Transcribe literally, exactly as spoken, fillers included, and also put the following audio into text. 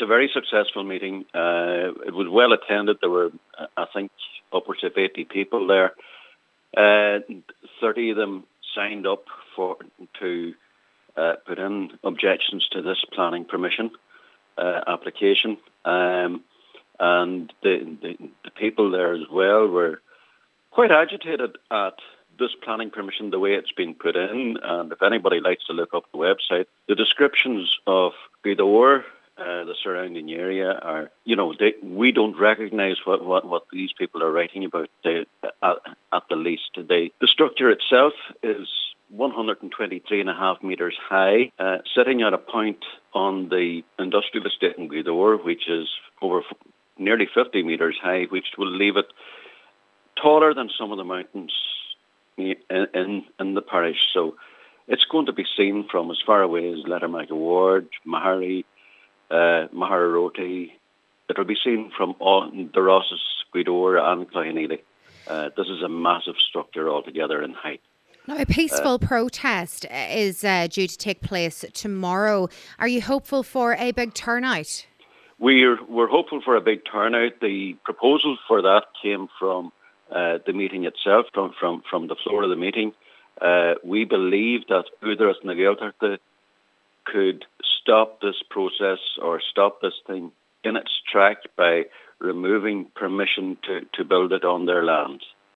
a very successful meeting. Uh, it was well attended. There were, I think, upwards of eighty people there. Uh, thirty of them signed up for to uh, put in objections to this planning permission uh, application. Um, and the, the, the people there as well were quite agitated at this planning permission, the way it's been put in. And if anybody likes to look up the website, the descriptions of Gweedore, uh, the surrounding area, are, you know, they, we don't recognise what, what, what these people are writing about, they, at, at the least. They, the structure itself is one hundred twenty-three and a half metres high, uh, sitting at a point on the industrial estate in Gweedore, which is over f- nearly fifty metres high, which will leave it taller than some of the mountains in, in, in the parish. So it's going to be seen from as far away as Lettermaggie Ward, Mahari, uh, Mahararoti. It will be seen from all the Rosses, Gweedore and Cloughaneely. Uh, this is a massive structure altogether in height. Now, a peaceful uh, protest is uh, due to take place tomorrow. Are you hopeful for a big turnout? We're, we're hopeful for a big turnout. The proposal for that came from uh, the meeting itself, from, from, from the floor of the meeting. Uh, we believe that Údarás na Gaeltachta could stop this process or stop this thing in its track by removing permission to, to build it on their lands.